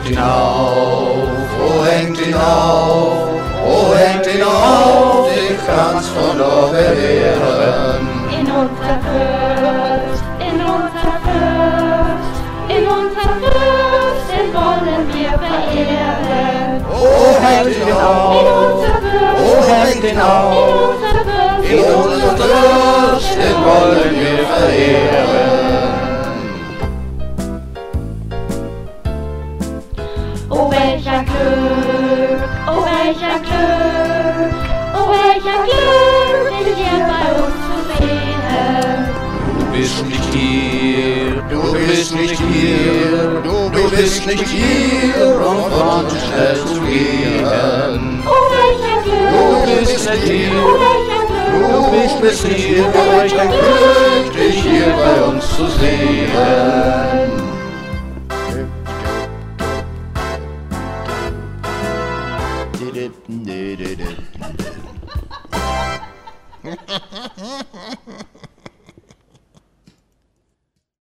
ihn auf, oh hängt ihn auf, oh hängt ihn auf, den Kranz von Lorbeeren. In unser Fürst, in unser Fürst, in unser Fürst, den wollen wir verehren. Oh hängt ihn In auf, unser Fürst, oh hängt ihn in auf, unser Fürst, in unser Fürst, den wollen wir verehren. Oh welcher Glück, oh welcher Glück, oh welcher Glück, dich hier bei uns zu sehen. Du bist nicht hier, du bist nicht hier, du bist nicht hier, um von schnell zu gehen. Oh welcher Glück, Du bist nicht hier, oh welcher Glück, du bist bis hier, oh welch ein Glück, dich hier bei uns zu sehen.